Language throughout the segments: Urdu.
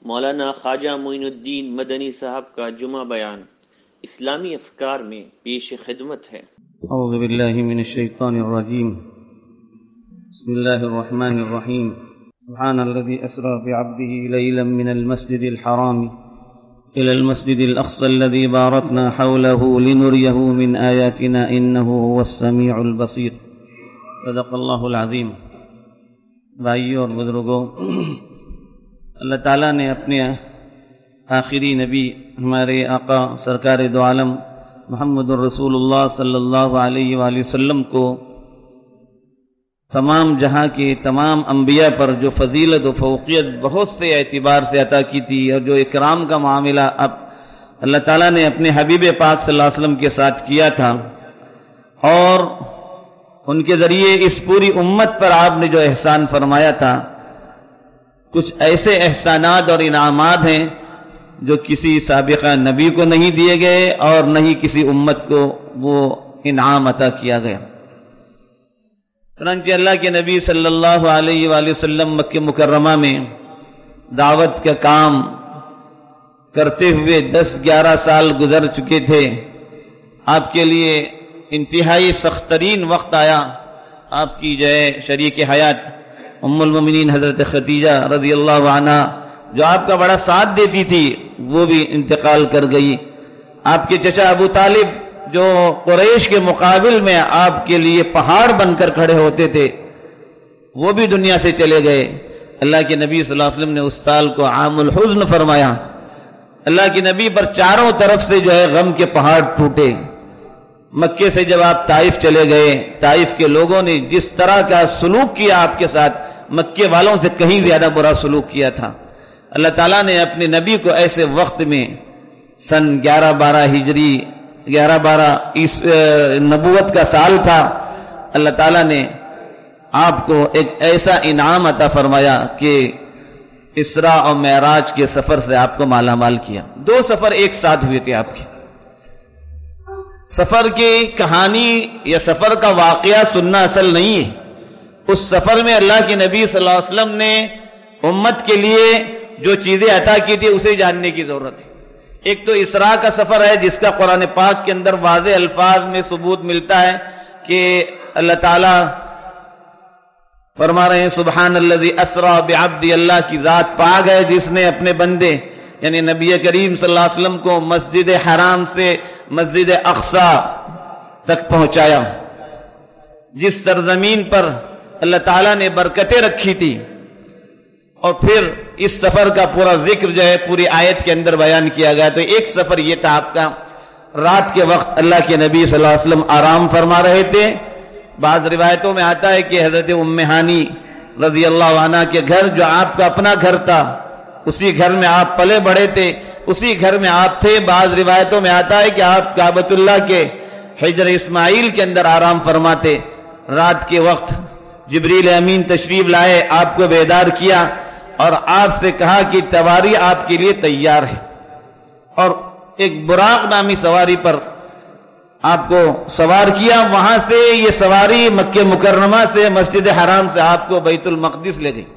مولانا خواجہ معین الدین مدنی صاحب کا جمعہ بیان اسلامی افکار میں پیش خدمت ہے۔ اعوذ باللہ من الشیطان الرجیم، بسم اللہ الرحمن الرحیم۔ سبحان الذي اسرى بعبده ليلا من المسجد الحرام الى المسجد الاقصى الذي باركنا حوله لنريه من آياتنا انه هو السميع البصير۔ صدق اللہ العظیم۔ بھائیوں اور بزرگوں، اللہ تعالیٰ نے اپنے آخری نبی ہمارے آقا سرکار دو عالم محمد الرسول اللہ صلی اللہ علیہ وآلہ وسلم کو تمام جہاں کے تمام انبیاء پر جو فضیلت و فوقیت بہت سے اعتبار سے عطا کی تھی، اور جو اکرام کا معاملہ اب اللہ تعالیٰ نے اپنے حبیب پاک صلی اللہ علیہ وسلم کے ساتھ کیا تھا، اور ان کے ذریعے اس پوری امت پر آپ نے جو احسان فرمایا تھا، کچھ ایسے احسانات اور انعامات ہیں جو کسی سابقہ نبی کو نہیں دیے گئے اور نہ ہی کسی امت کو وہ انعام عطا کیا گیا۔ چنانچہ اللہ کے نبی صلی اللہ علیہ وآلہ وسلم مکہ مکرمہ میں دعوت کا کام کرتے ہوئے 10-11 سال گزر چکے تھے۔ آپ کے لیے انتہائی سخت ترین وقت آیا۔ آپ کی شریک حیات ام المومنین حضرت خدیجہ رضی اللہ عنہا، جو آپ کا بڑا ساتھ دیتی تھی، وہ بھی انتقال کر گئی۔ آپ کے چچا ابو طالب، جو قریش کے مقابل میں آپ کے لیے پہاڑ بن کر کھڑے ہوتے تھے، وہ بھی دنیا سے چلے گئے۔ اللہ کے نبی صلی اللہ علیہ وسلم نے اس سال کو عام الحزن فرمایا۔ اللہ کے نبی پر چاروں طرف سے غم کے پہاڑ ٹوٹے۔ مکے سے جب آپ طائف چلے گئے، طائف کے لوگوں نے جس طرح کا سلوک کیا آپ کے ساتھ، مکے والوں سے کہیں زیادہ برا سلوک کیا تھا۔ اللہ تعالیٰ نے اپنے نبی کو ایسے وقت میں سن 11-12 ہجری، 11-12 نبوت کا سال تھا، اللہ تعالیٰ نے آپ کو ایک ایسا انعام عطا فرمایا کہ اسراء اور معراج کے سفر سے آپ کو مالا مال کیا۔ 2 سفر ایک ساتھ ہوئے تھے آپ کے۔ سفر کی کہانی یا سفر کا واقعہ سننا اصل نہیں ہے۔ اس سفر میں اللہ کے نبی صلی اللہ علیہ وسلم نے امت کے لیے جو چیزیں عطا کی تھی اسے جاننے کی ضرورت ہے۔ ایک تو اسراء کا سفر ہے، جس کا قرآن پاک کے اندر واضح الفاظ میں ثبوت ملتا ہے کہ اللہ تعالیٰ فرما رہے ہیں سبحان الذی اسریٰ بعبدہ، اللہ کی ذات پاک ہے جس نے اپنے بندے یعنی نبی کریم صلی اللہ علیہ وسلم کو مسجد حرام سے مسجد اقصی تک پہنچایا، جس سرزمین پر اللہ تعالیٰ نے برکتیں رکھی تھی۔ اور پھر اس سفر کا پورا ذکر پوری آیت کے اندر بیان کیا گیا۔ تو ایک سفر یہ تھا آپ کا، رات کے وقت اللہ کے نبی صلی اللہ علیہ وسلم آرام فرما رہے تھے۔ بعض روایتوں میں آتا ہے کہ حضرت ام ہانی رضی اللہ عنہ کے گھر، جو آپ کا اپنا گھر تھا، اسی گھر میں آپ پلے بڑے تھے، اسی گھر میں آپ تھے۔ بعض روایتوں میں آتا ہے کہ آپ کعبۃ اللہ کے حجر اسماعیل کے اندر آرام فرماتے۔ رات کے وقت جبریل امین تشریف لائے، آپ کو بیدار کیا اور آپ سے کہا کہ سواری آپ کے لیے تیار ہے، اور ایک براق نامی سواری پر آپ کو سوار کیا۔ وہاں سے یہ سواری مکہ مکرمہ سے مسجد حرام سے آپ کو بیت المقدس لے گئی۔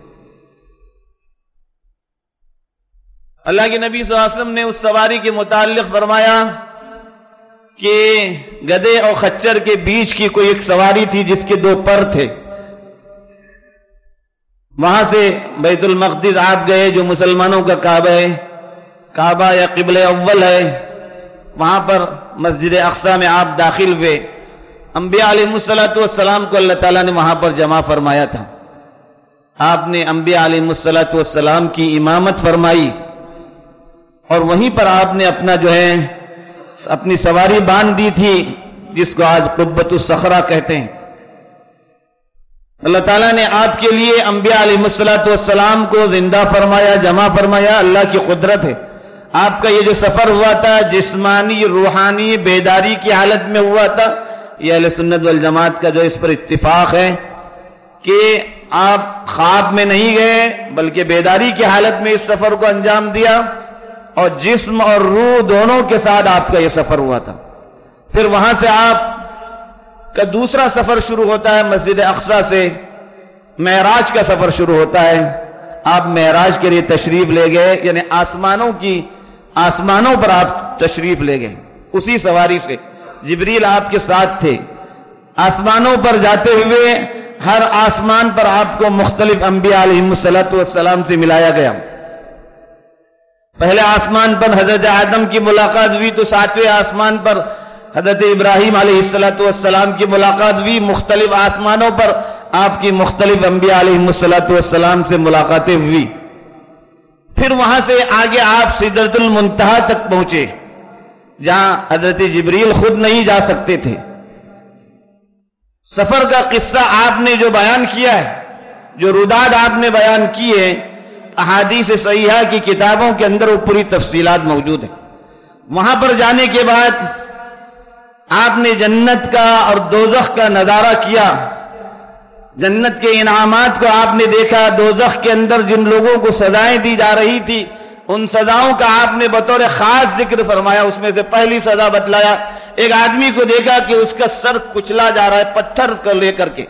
اللہ کے نبی صلی اللہ علیہ وسلم نے اس سواری کے متعلق فرمایا کہ گدھے اور خچر کے بیچ کی کوئی ایک سواری تھی جس کے 2 پر تھے۔ وہاں سے بیت المقدس آپ گئے، جو مسلمانوں کا کعبہ ہے، کعبہ یا قبلہ اول ہے۔ وہاں پر مسجد اقصی میں آپ داخل ہوئے۔ انبیاء علیہ السلام کو اللہ تعالیٰ نے وہاں پر جمع فرمایا تھا۔ آپ نے انبیاء علیہ السلام کی امامت فرمائی، اور وہیں پر آپ نے اپنا اپنی سواری باندھ دی تھی، جس کو آج قبۃ الصخرہ کہتے ہیں۔ اللہ تعالیٰ نے آپ کے لیے انبیاء علیہ السلام کو زندہ فرمایا، جمع فرمایا، اللہ کی قدرت ہے۔ آپ کا یہ جو سفر ہوا تھا جسمانی روحانی بیداری کی حالت میں ہوا تھا۔ یہ اہل سنت والجماعت کا اس پر اتفاق ہے کہ آپ خواب میں نہیں گئے بلکہ بیداری کی حالت میں اس سفر کو انجام دیا، اور جسم اور روح دونوں کے ساتھ آپ کا یہ سفر ہوا تھا۔ پھر وہاں سے آپ کا دوسرا سفر شروع ہوتا ہے، مسجد اقصی سے معراج کا سفر شروع ہوتا ہے۔ آپ معراج کے لیے تشریف لے گئے، یعنی آسمانوں پر آپ تشریف لے گئے اسی سواری سے، جبریل آپ کے ساتھ تھے۔ آسمانوں پر جاتے ہوئے ہر آسمان پر آپ کو مختلف انبیاء علیہم السلام سے ملایا گیا۔ پہلے آسمان پر حضرت آدم کی ملاقات ہوئی تو 7ویں آسمان پر حضرت ابراہیم علیہ السلام کی ملاقات ہوئی، مختلف آسمانوں پر آپ کی مختلف انبیاء علیہم السلام سے ملاقاتیں ہوئی۔ پھر وہاں سے آگے آپ سدرۃ المنتہا تک پہنچے، جہاں حضرت جبریل خود نہیں جا سکتے تھے۔ سفر کا قصہ آپ نے جو بیان کیا ہے، جو روداد آپ نے بیان کیے، احادیث صحیحہ کی کتابوں کے اندر وہ پوری تفصیلات موجود ہیں۔ وہاں پر جانے کے بعد آپ نے جنت کا اور دوزخ کا نظارہ کیا، جنت کے انعامات کو آپ نے دیکھا، دوزخ کے اندر جن لوگوں کو سزائیں دی جا رہی تھی ان سزاؤں کا آپ نے بطور خاص ذکر فرمایا۔ اس میں سے پہلی سزا بتلایا، ایک آدمی کو دیکھا کہ اس کا سر کچلا جا رہا ہے پتھر کو لے کر کے،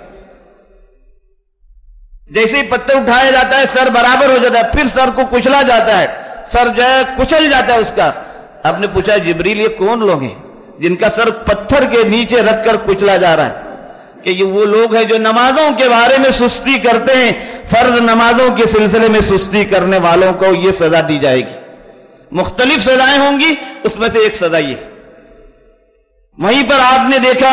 جیسے ہی پتھر اٹھایا جاتا ہے سر برابر ہو جاتا ہے، پھر سر کو کچلا جاتا ہے، سر جو ہے کچل جاتا ہے اس کا۔ آپ نے پوچھا جبریل یہ کون لوگ ہیں جن کا سر پتھر کے نیچے رکھ کر کچلا جا رہا ہے؟ کہ یہ وہ لوگ ہیں جو نمازوں کے بارے میں سستی کرتے ہیں، فرض نمازوں کے سلسلے میں سستی کرنے والوں کو یہ سزا دی جائے گی۔ مختلف سزائیں ہوں گی، اس میں سے ایک سزا یہ۔ وہیں پر آپ نے دیکھا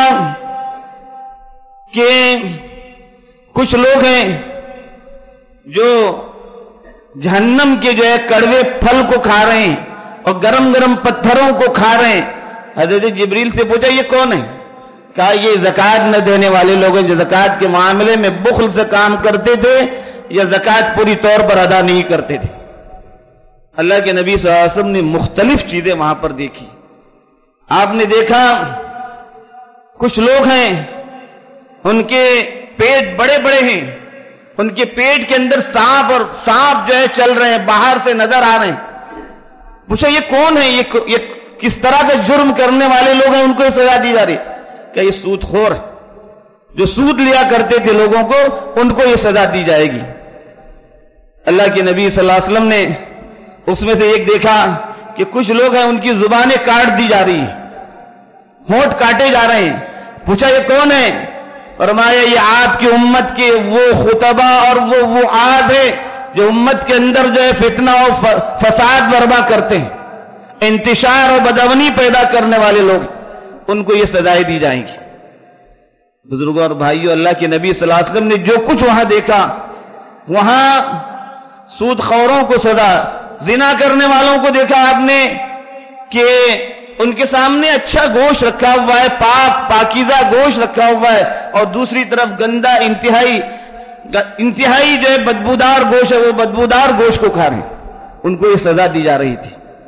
کہ کچھ لوگ ہیں جو جہنم کے جو ہے کڑوے پھل کو کھا رہے ہیں اور گرم گرم پتھروں کو کھا رہے ہیں۔ حضرت جبریل سے پوچھا یہ کون ہے؟ کہا یہ زکوٰۃ نہ دینے والے لوگ ہیں جو زکوٰۃ کے معاملے میں بخل سے کام کرتے تھے یا زکوٰۃ پوری طور پر ادا نہیں کرتے تھے۔ اللہ کے نبی صلی اللہ علیہ وسلم نے مختلف چیزیں وہاں پر دیکھی۔ آپ نے دیکھا کچھ لوگ ہیں ان کے پیٹ بڑے بڑے ہیں، ان کے پیٹ کے اندر سانپ جو ہے چل رہے ہیں، باہر سے نظر آ رہے ہیں۔ پوچھا یہ کون ہے، یہ کس طرح کا جرم کرنے والے لوگ ہیں، ان کو یہ سزا دی جا رہی؟ کہ یہ سود خور ہے، جو سود لیا کرتے تھے لوگوں کو، ان کو یہ سزا دی جائے گی۔ اللہ کے نبی صلی اللہ علیہ وسلم نے اس میں سے ایک دیکھا کہ کچھ لوگ ہیں ان کی زبانیں کاٹ دی جا رہی ہیں، ہونٹ کاٹے جا رہے ہیں۔ پوچھا یہ کون ہے؟ فرمایا یہ آپ کی امت کے وہ خطبہ اور وہ وعاظ ہے جو امت کے اندر جو ہے فتنہ اور فساد برپا کرتے ہیں، انتشار اور بدامنی پیدا کرنے والے لوگ، ان کو یہ سزائیں دی جائیں گی۔ بزرگوں اور بھائیوں، اللہ کے نبی صلی اللہ علیہ وسلم نے جو کچھ وہاں دیکھا، وہاں سود خوروں کو سزا، زنا کرنے والوں کو دیکھا آپ نے کہ ان کے سامنے اچھا گوشت رکھا ہوا ہے، پاکیزہ گوشت رکھا ہوا ہے، اور دوسری طرف گندا انتہائی جو ہے بدبودار گوشت ہے، وہ بدبودار گوشت کو کھا رہے ہیں، ان کو یہ سزا دی جا رہی تھی۔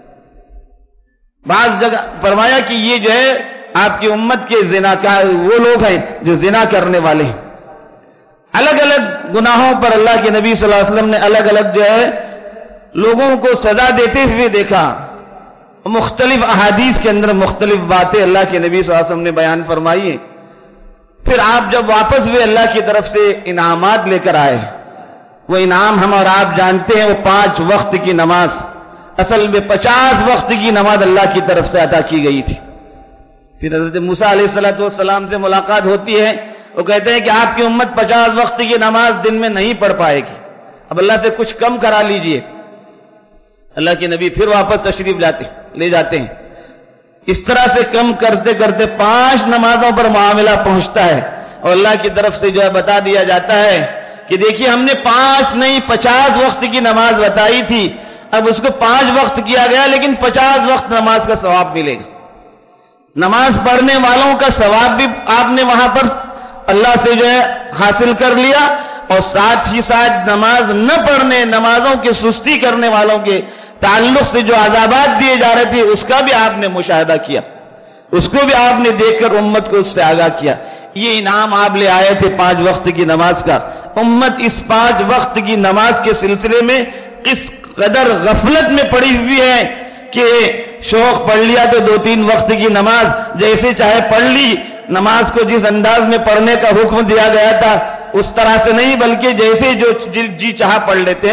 بعض جگہ فرمایا کہ یہ جو ہے آپ کی امت کے زناکار وہ لوگ ہیں جو زنا کرنے والے ہیں۔ الگ الگ گناہوں پر اللہ کے نبی صلی اللہ علیہ وسلم نے الگ الگ جو ہے لوگوں کو سزا دیتے ہوئے دیکھا۔ مختلف احادیث کے اندر مختلف باتیں اللہ کے نبی صلی اللہ علیہ وسلم نے بیان فرمائی ہیں۔ پھر آپ جب واپس ہوئے اللہ کی طرف سے انعامات لے کر آئے، وہ انعام ہم اور آپ جانتے ہیں، وہ 5 وقت کی نماز، اصل میں 50 وقت کی نماز اللہ کی طرف سے عطا کی گئی تھی۔ پھر حضرت موسیٰ علیہ السلام سے ملاقات ہوتی ہے، وہ کہتے ہیں کہ آپ کی امت 50 وقت کی نماز دن میں نہیں پڑھ پائے گی، اب اللہ سے کچھ کم کرا لیجئے۔ اللہ کے نبی پھر واپس تشریف لے جاتے ہیں۔ اس طرح سے کم کرتے کرتے 5 نمازوں پر معاملہ پہنچتا ہے، اور اللہ کی طرف سے جو ہے بتا دیا جاتا ہے کہ دیکھیے ہم نے 5 نہیں 50 وقت کی نماز بتائی تھی، اب اس کو 5 وقت کیا گیا، لیکن 50 وقت نماز کا ثواب ملے گا۔ نماز پڑھنے والوں کا ثواب بھی آپ نے وہاں پر اللہ سے جو ہے حاصل کر لیا، اور ساتھ ہی ساتھ نماز نہ پڑھنے، نمازوں کی سستی کرنے والوں کے تعلق سے جو عذابات دیے جا رہے تھے اس کا بھی آپ نے مشاہدہ کیا، اس کو بھی آپ نے دیکھ کر امت کو اس سے آگاہ کیا۔ یہ انعام آپ لے آئے تھے 5 وقت کی نماز کا۔ امت اس 5 وقت کی نماز کے سلسلے میں اس قدر غفلت میں پڑی ہوئی ہے کہ شوق پڑھ لیا تو 2-3 وقت کی نماز جیسے چاہے پڑھ لی، نماز کو جس انداز میں پڑھنے کا حکم دیا گیا تھا اس طرح سے نہیں، بلکہ جیسے جو جی چاہا پڑھ لیتے ہیں۔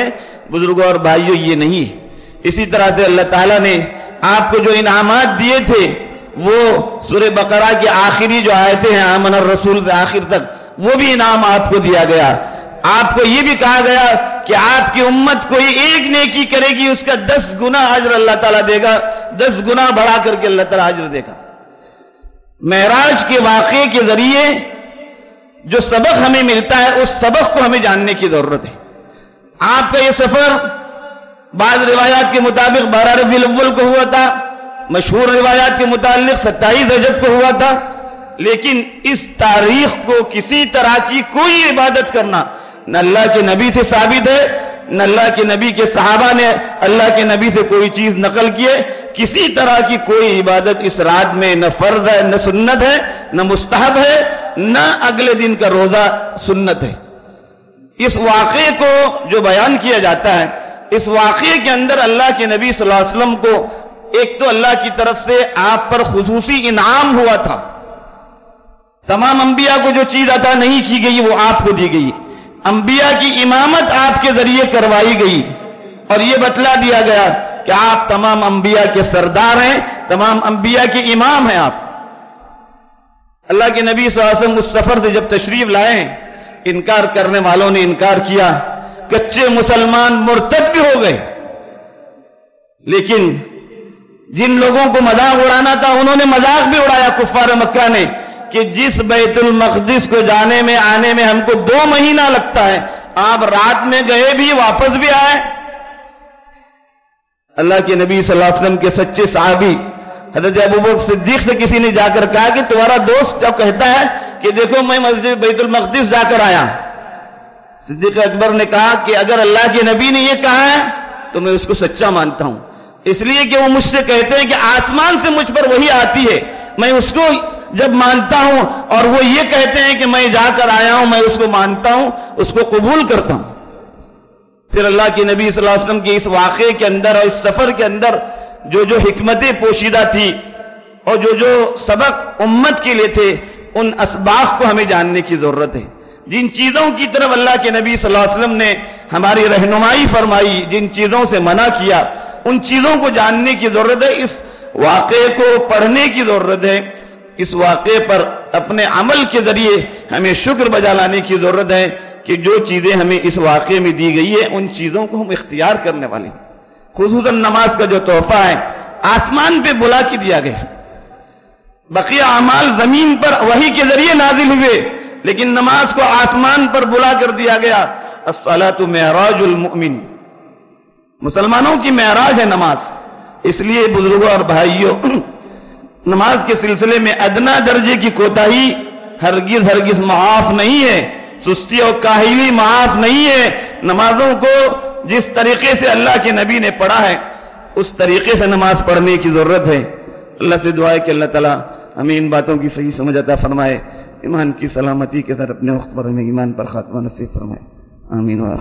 بزرگوں اور بھائیوں یہ نہیں ہے. اسی طرح سے اللہ تعالیٰ نے آپ کو جو انعامات دیے تھے وہ سورہ بقرہ کی آخری جو آیتیں ہیں آمن الرسول سے آخر تک وہ بھی انعام آپ کو دیا گیا. آپ کو یہ بھی کہا گیا کہ آپ کی امت کوئی ایک نیکی کرے گی اس کا 10 گنا اجر اللہ تعالیٰ دے گا, 10 گنا بڑھا کر کے اللہ تعالیٰ اجر دے گا. معراج کے واقعے کے ذریعے جو سبق ہمیں ملتا ہے اس سبق کو ہمیں جاننے کی ضرورت ہے. آپ کا یہ سفر بعض روایات کے مطابق 12 ربیع الاول کو ہوا تھا, مشہور روایات کے متعلق 27 رجب کو ہوا تھا, لیکن اس تاریخ کو کسی طرح کی کوئی عبادت کرنا نہ اللہ کے نبی سے ثابت ہے, نہ اللہ کے نبی کے صحابہ نے اللہ کے نبی سے کوئی چیز نقل کیے. کسی طرح کی کوئی عبادت اس رات میں نہ فرض ہے, نہ سنت ہے, نہ مستحب ہے, نہ اگلے دن کا روزہ سنت ہے. اس واقعے کو جو بیان کیا جاتا ہے, اس واقعے کے اندر اللہ کے نبی صلی اللہ علیہ وسلم کو ایک تو اللہ کی طرف سے آپ پر خصوصی انعام ہوا تھا. تمام انبیاء کو جو چیز عطا نہیں کی گئی وہ آپ کو دی گئی. انبیاء کی امامت آپ کے ذریعے کروائی گئی اور یہ بتلا دیا گیا کہ آپ تمام انبیاء کے سردار ہیں, تمام انبیاء کے امام ہیں آپ. اللہ کے نبی صلی اللہ علیہ وسلم اس سفر سے جب تشریف لائے ہیں, انکار کرنے والوں نے انکار کیا, کچے مسلمان مرتد بھی ہو گئے, لیکن جن لوگوں کو مذاق اڑانا تھا انہوں نے مذاق بھی اڑایا کفار مکہ نے کہ جس بیت المقدس کو جانے میں آنے میں ہم کو 2 مہینہ لگتا ہے, آپ رات میں گئے بھی واپس بھی آئے. اللہ کے نبی صلی اللہ علیہ وسلم کے سچے صحابی حضرت ابوبکر صدیق سے کسی نے جا کر کہا کہ تمہارا دوست کیا کہتا ہے کہ دیکھو میں مسجد بیت المقدس جا کر آیا. صدیق اکبر نے کہا کہ اگر اللہ کے نبی نے یہ کہا ہے تو میں اس کو سچا مانتا ہوں, اس لیے کہ وہ مجھ سے کہتے ہیں کہ آسمان سے مجھ پر وہی آتی ہے, میں اس کو جب مانتا ہوں اور وہ یہ کہتے ہیں کہ میں جا کر آیا ہوں, میں اس کو مانتا ہوں, اس کو قبول کرتا ہوں. پھر اللہ کے نبی صلی اللہ علیہ وسلم کے اس واقعے کے اندر اور اس سفر کے اندر جو حکمتیں پوشیدہ تھی اور جو سبق امت کے لیے تھے, ان اسباق کو ہمیں جاننے کی ضرورت ہے. جن چیزوں کی طرف اللہ کے نبی صلی اللہ علیہ وسلم نے ہماری رہنمائی فرمائی, جن چیزوں سے منع کیا, ان چیزوں کو جاننے کی ضرورت ہے. اس واقعے کو پڑھنے کی ضرورت ہے. اس واقعے پر اپنے عمل کے ذریعے ہمیں شکر بجا لانے کی ضرورت ہے کہ جو چیزیں ہمیں اس واقعے میں دی گئی ہے ان چیزوں کو ہم اختیار کرنے والے ہیں. خصوصاً نماز کا جو تحفہ ہے آسمان پہ بلا کے دیا گیا. بقیہ اعمال زمین پر وحی کے ذریعے نازل ہوئے, لیکن نماز کو آسمان پر بلا کر دیا گیا. الصلاۃ معراج المؤمن, مسلمانوں کی معراج ہے نماز. اس لیے بزرگوں اور بھائیوں, نماز کے سلسلے میں ادنا درجے کی کوتاہی ہرگز معاف نہیں ہے. سستی اور کاہلی معاف نہیں ہے. نمازوں کو جس طریقے سے اللہ کے نبی نے پڑھا ہے اس طریقے سے نماز پڑھنے کی ضرورت ہے. اللہ سے دعا ہے کہ اللہ تعالیٰ ہمیں ان باتوں کی صحیح سمجھ عطا فرمائے, ایمان کی سلامتی کے ساتھ اپنے وقت پر ہمیں ایمان پر خاتمہ نصیب فرمائے. آمین.